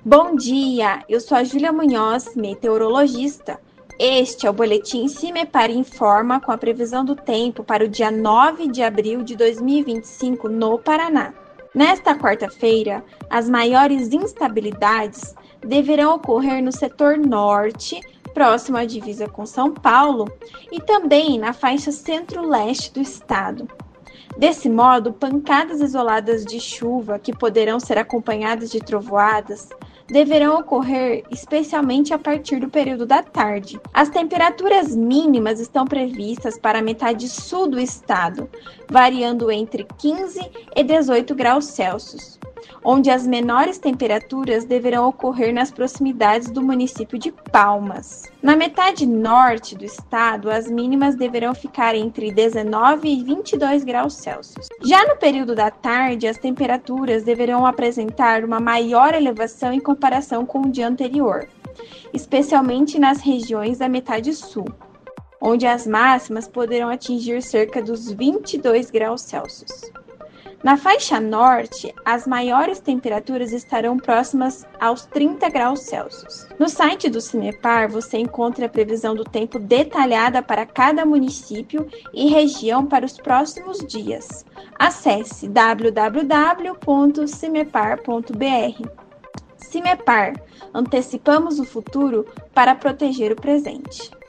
Bom dia, eu sou a Júlia Munhoz, meteorologista. Este é o boletim CIMEPAR Informa com a previsão do tempo para o dia 9 de abril de 2025 no Paraná. Nesta quarta-feira, as maiores instabilidades deverão ocorrer no setor norte, próximo à divisa com São Paulo, e também na faixa centro-leste do estado. Desse modo, pancadas isoladas de chuva, que poderão ser acompanhadas de trovoadas, deverão ocorrer especialmente a partir do período da tarde. As temperaturas mínimas estão previstas para a metade sul do estado, variando entre 15 e 18 graus Celsius, onde as menores temperaturas deverão ocorrer nas proximidades do município de Palmas. Na metade norte do estado, as mínimas deverão ficar entre 19 e 22 graus Celsius. Já no período da tarde, as temperaturas deverão apresentar uma maior elevação em comparação com o dia anterior, especialmente nas regiões da metade sul, onde as máximas poderão atingir cerca dos 22 graus Celsius. Na faixa norte, as maiores temperaturas estarão próximas aos 30 graus Celsius. No site do CIMEPAR, você encontra a previsão do tempo detalhada para cada município e região para os próximos dias. Acesse www.cimepar.br. CIMEPAR, antecipamos o futuro para proteger o presente.